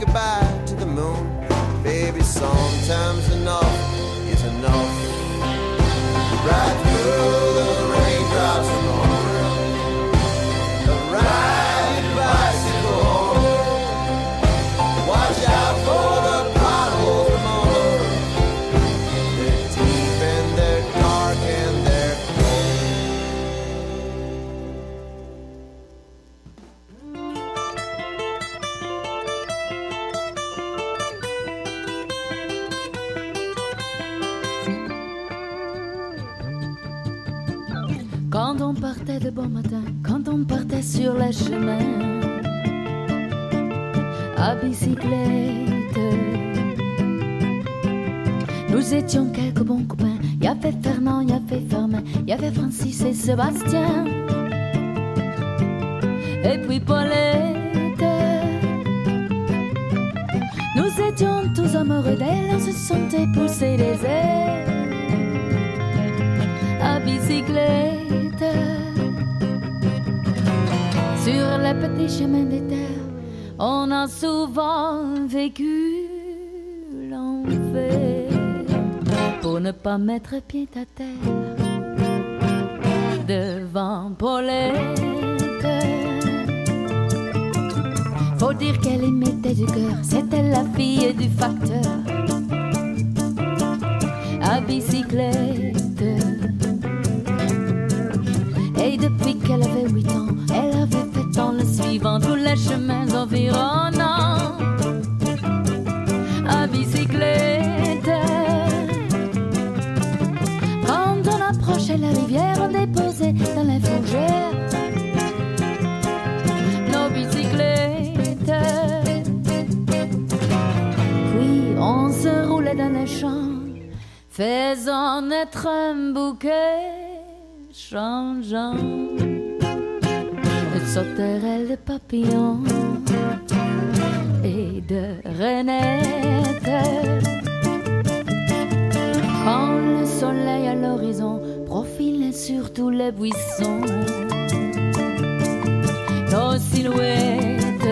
goodbye to the moon. Baby, sometimes enough is enough. Right through the raindrops from home. The ride your bicycle home. Watch out for the potholes from all over. They're deep and they're dark and they're Quand on partait de bon matin, quand on partait sur les chemins à bicyclette, nous étions quelques bons copains. Il y avait Fernand, il y avait Firmin, il y avait Francis et Sébastien, et puis Paulette. Nous étions tous amoureux d'elle, on se sentait pousser les ailes à bicyclette. Sur les petits chemins des terres, on a souvent vécu l'enfer pour ne pas mettre pied à terre devant Paulette. Faut dire qu'elle y mettait du cœur, c'était la fille du facteur à bicyclette. Et depuis qu'elle avait huit ans, elle avait fait en le suivant tous les chemins environnants à bicyclette. Quand on approchait la rivière, on déposait dans les fougères nos bicyclettes. Puis on se roulait dans les champs, faisant naître un bouquet changeant de sauterelles, de papillons et de rainettes. Quand le soleil à l'horizon profilait sur tous les buissons nos silhouettes,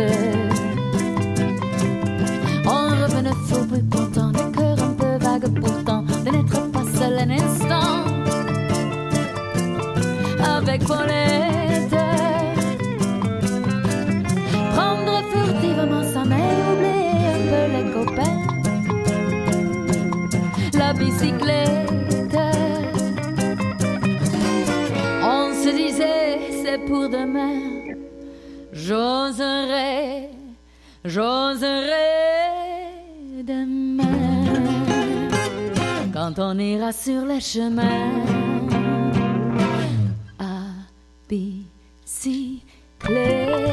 on revenait fou plus content, le cœur un peu vague pourtant, de n'être pas seul un instant avec Paulette. Prendre furtivement sa main et oublier un peu les copains. La bicyclette, on se disait c'est pour demain. J'oserai, j'oserai demain quand on ira sur les chemins bicyclette.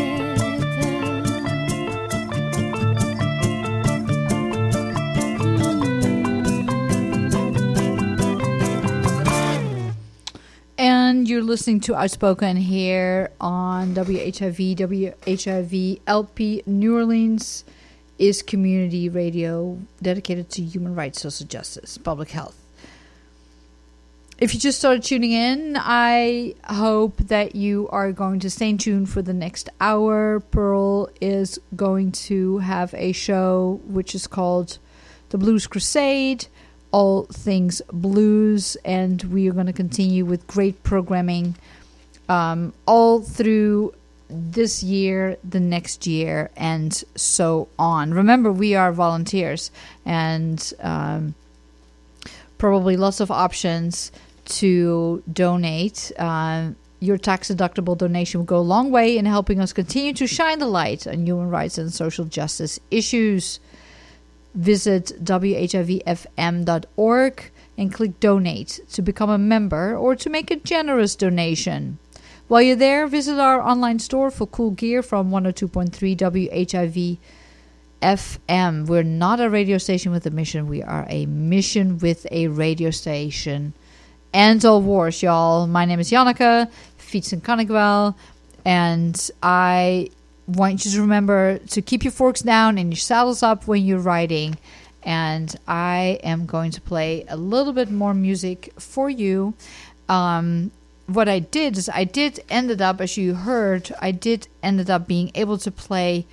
And you're listening to Outspoken here on W H I V. W H I V L P New Orleans is community radio dedicated to human rights, social justice, public health. If you just started tuning in, I hope that you are going to stay tuned for the next hour. Pearl is going to have a show which is called The Blues Crusade, all things blues, and we are going to continue with great programming um, all through this year, the next year, and so on. Remember, we are volunteers, and um, probably lots of options to donate. Uh, your tax-deductible donation will go a long way in helping us continue to shine the light on human rights and social justice issues. Visit W H I V F M dot org and click Donate to become a member or to make a generous donation. While you're there, visit our online store for cool gear from one oh two point three W H I V F M. We're not a radio station with a mission. We are a mission with a radio station. End all wars, y'all. My name is Janneke, Fietsen kan ik wel. And I want you to remember to keep your forks down and your saddles up when you're riding. And I am going to play a little bit more music for you. Um, what I did is I did ended up, as you heard, I did ended up being able to play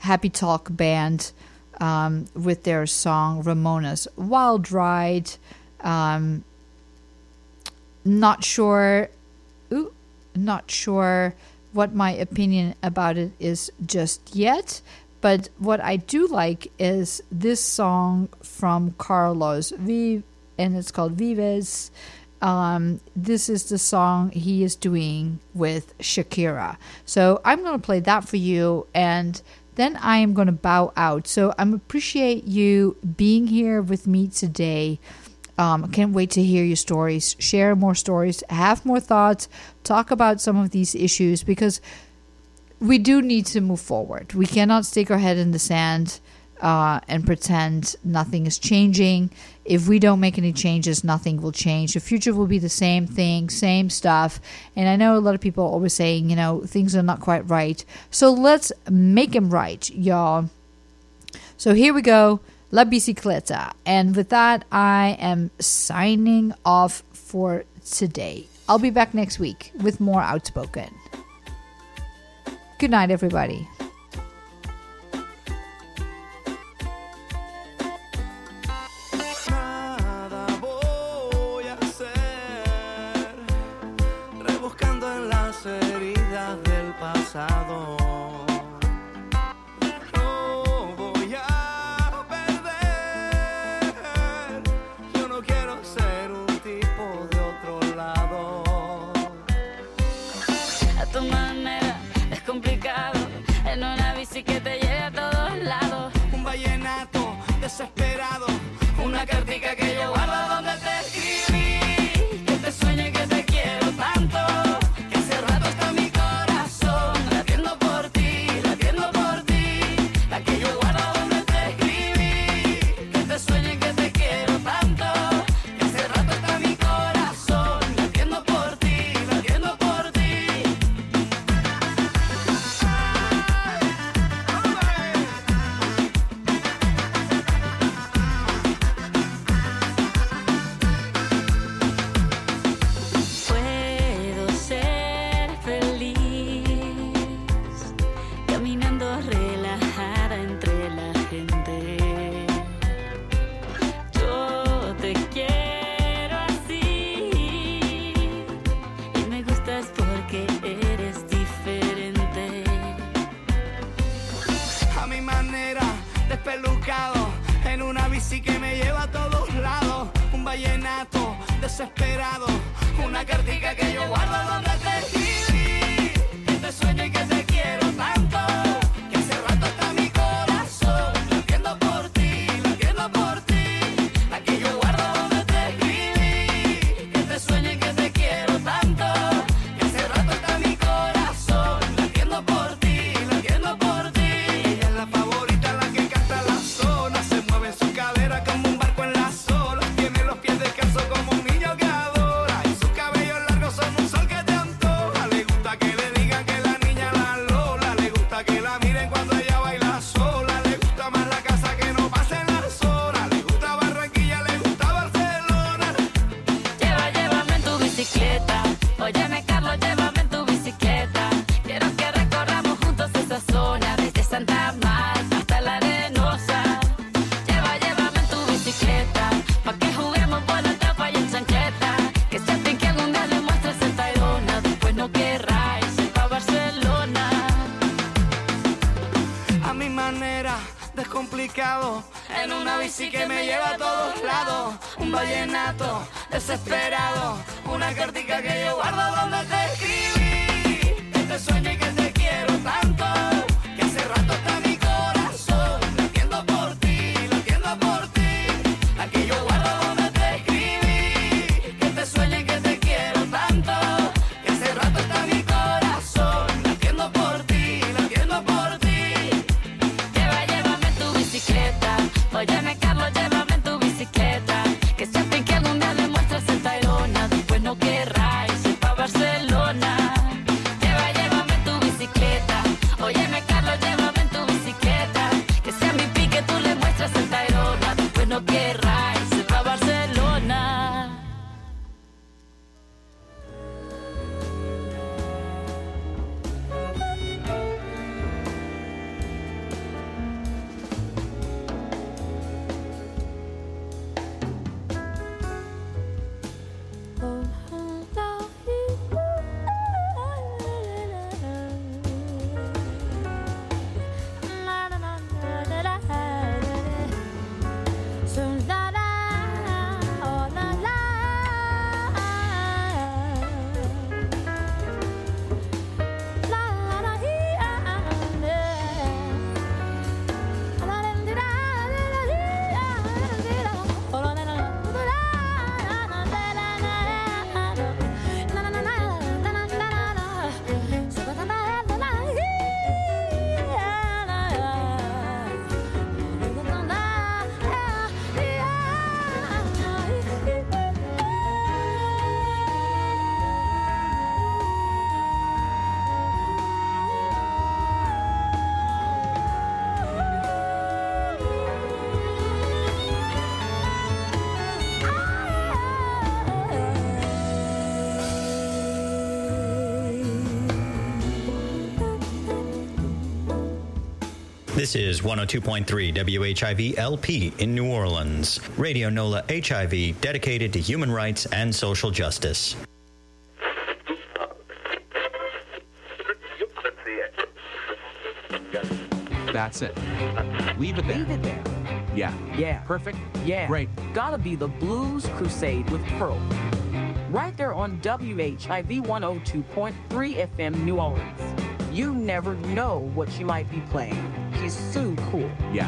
Happy Talk band um, with their song Ramona's Wild Ride. Um, not sure, ooh, not sure what my opinion about it is just yet. But what I do like is this song from Carlos Vives, and it's called Vives. Um, this is the song he is doing with Shakira. So I'm going to play that for you, and then I am going to bow out. So I appreciate you being here with me today. Um, I can't wait to hear your stories, share more stories, have more thoughts, talk about some of these issues, because we do need to move forward. We cannot stick our head in the sand uh, and pretend nothing is changing. If we don't make any changes, nothing will change. The future will be the same thing, same stuff. And I know a lot of people are always saying, you know, things are not quite right. So let's make them right, y'all. So here we go. La Bicicleta. And with that, I am signing off for today. I'll be back next week with more Outspoken. Good night, everybody. Nada voy a hacer, rebuscando en las heridas del pasado. No voy a perder, yo no quiero ser un tipo de otro lado. A tu manera es complicado, en una bici que te lleve a todos lados. Un vallenato desesperado, una cartica que yo guardo donde te escribí, que te sueño y que te quiero tanto, que hace rato está mi corazón latiendo por ti, latiendo por ti, la que yo guardo donde te escribí, que te sueño y que te quiero tanto, que hace rato está mi corazón latiendo por ti, latiendo por ti. Puedo ser feliz caminando relajada entre la gente. Yo te quiero así y me gustas porque eres diferente. A mi manera, despelucado, en una bici que me lleva a todos lados. Un vallenato desesperado, una cartica que yo guardo donde te escribí, que te sueño y que te quiero tanto, que hace rato está mi corazón latiendo por ti, latiendo por ti, la que yo guardo donde te escribí, que te sueño y que te quiero tanto, que hace rato está mi corazón latiendo por ti, latiendo por ti. Ella es la favorita, la que canta la zona, se mueve en su cadera como un barco en las olas, tiene los pies descalzos como un niño que adora, y sus cabellos largos son un sol que te antoja. Le gusta que le digan que la niña la Lola, le gusta que la miren cuando ella baila sola, le gusta más la casa que no pasen las horas, le gusta Barranquilla, le gusta Barcelona. Lleva, llévame en tu bicicleta. Óyeme, Carlos, llévame en tu bicicleta. Quiero que recorramos juntos esa zona, desde Santa Marta hasta la Arenosa. Lleva, llévame en tu bicicleta, pa' que juguemos por la tapa y en chancleta. Que sepan que algún día le muestres el Tayrona, después no querráis ir pa' Barcelona. A mi manera, descomplicado, en una bici que me lleva a todos lados. Un vallenato desesperado, una cartica que yo guardo donde te escribí, que te sueño y que te quiero tanto, que hace rato está mi corazón latiendo por ti, latiendo por ti, la que yo guardo donde te escribí, que te sueño y que te quiero tanto, que hace rato está mi corazón latiendo por ti, latiendo por ti. Lleva, llévame en tu bicicleta. Óyeme, Carlos, llévame en tu bicicleta. Que sepan que algún día le muestras el Tayrona, después no querráis ir pa' Barcelona. Lleva, llévame en tu bicicleta. This is one oh two point three W H I V L P in New Orleans. Radio NOLA H I V, dedicated to human rights and social justice. That's it. Leave it there. Leave it there. Yeah. Yeah. Perfect? Yeah. Great. Gotta be the Blues Crusade with Pearl. Right there on W H I V one oh two point three F M New Orleans. You never know what she might be playing. She's so cool. Yeah.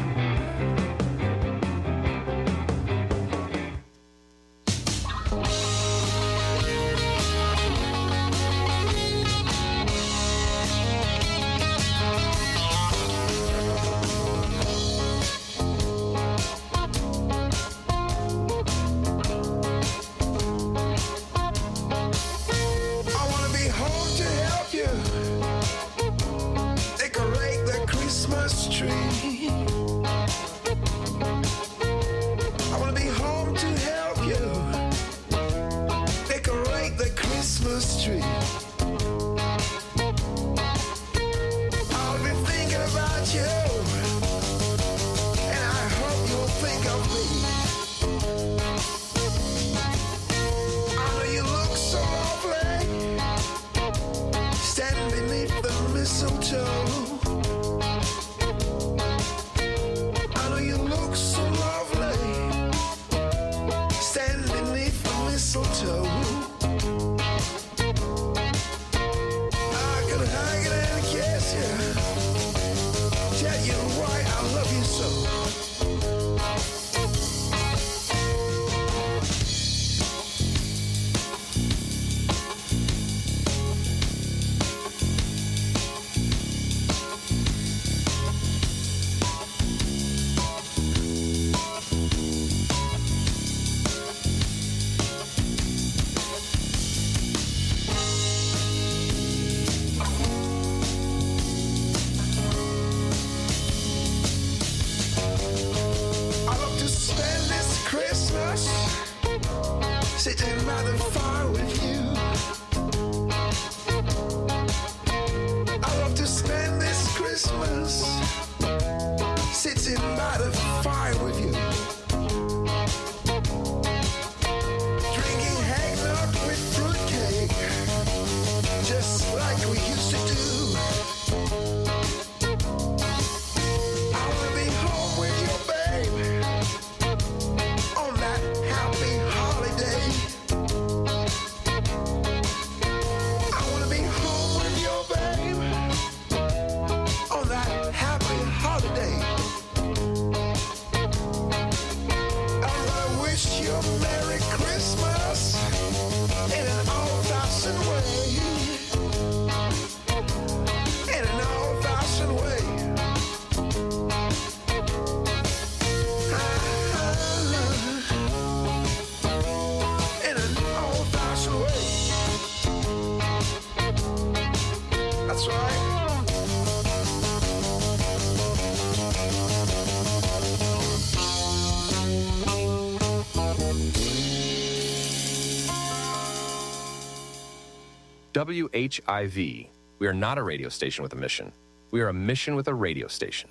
W H I V. We are not a radio station with a mission. We are a mission with a radio station.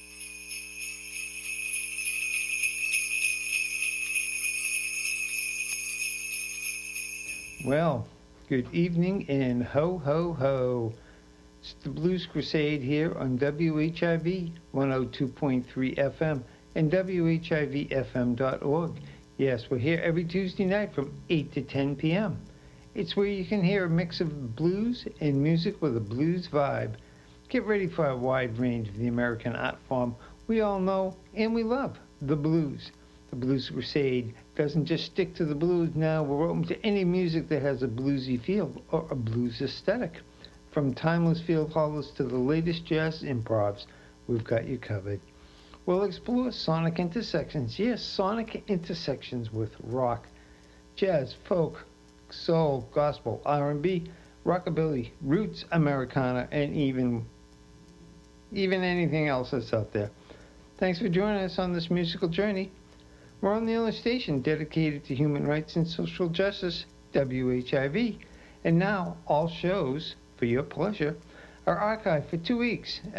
Well, good evening and ho, ho, ho. It's the Blues Crusade here on W H I V one oh two point three F M and W H I V F M dot org. Yes, we're here every Tuesday night from eight to ten p.m. It's where you can hear a mix of blues and music with a blues vibe. Get ready for a wide range of the American art form we all know and we love, the blues. The Blues Crusade doesn't just stick to the blues now. We're open to any music that has a bluesy feel or a blues aesthetic. From timeless field hollers to the latest jazz improvs, we've got you covered. We'll explore sonic intersections. Yes, sonic intersections with rock, jazz, folk, soul, gospel, R and B, rockabilly, roots, Americana, and even, even anything else that's out there. Thanks for joining us on this musical journey. We're on the only station dedicated to human rights and social justice, W H I V. And now, all shows, for your pleasure, are archived for two weeks